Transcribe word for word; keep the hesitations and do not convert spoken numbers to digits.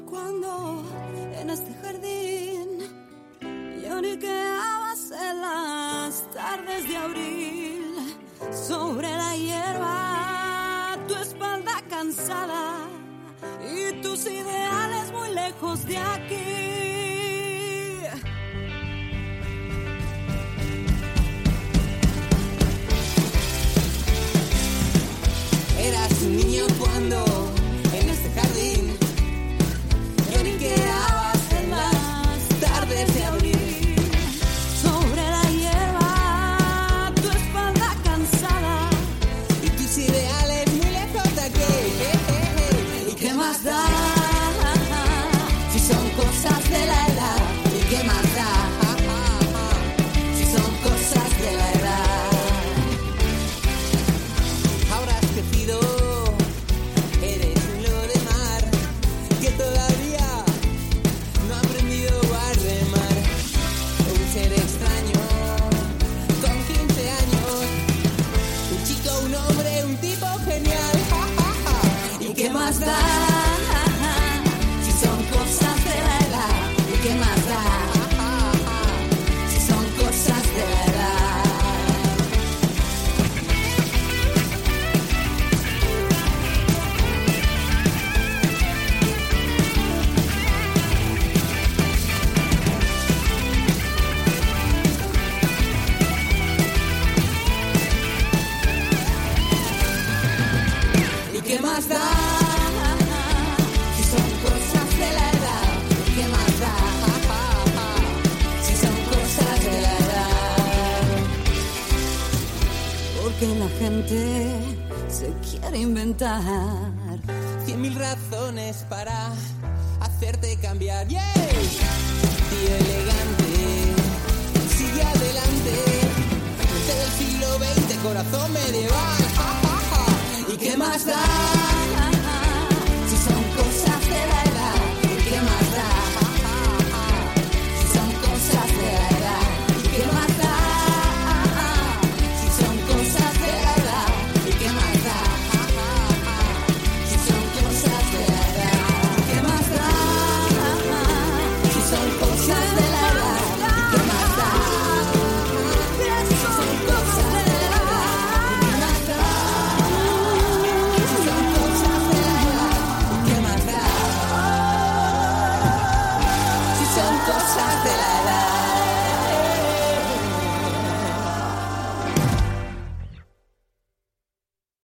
cuando en este jardín lloriqueabas en las tardes de abril sobre la hierba, tu espalda cansada y tus ideales muy lejos de aquí. Eras un niño cuando en este jardín lloriqueabas en las tardes de abril sobre la hierba, tu espalda cansada y tus ideales muy lejos de aquí. ¿Y qué más da si son cosas de la edad? ¿Y qué más da si son cosas de la edad? Ahora has crecido, eres un lobo de mar que todavía no ha aprendido a remar. Un ser extraño con quince años, un chico, un hombre, un tipo genial. ¿Y qué más da si son cosas de la edad? ¿Y qué más da si son cosas de la edad? ¿Y qué más da si son cosas de la edad? ¿Y qué más da si son cosas de la edad? Porque la gente se quiere inventar cien mil razones para hacerte cambiar. ¡Yeah! Tío elegante, sigue adelante, mente del siglo veinte, corazón medieval. ¿Y qué más da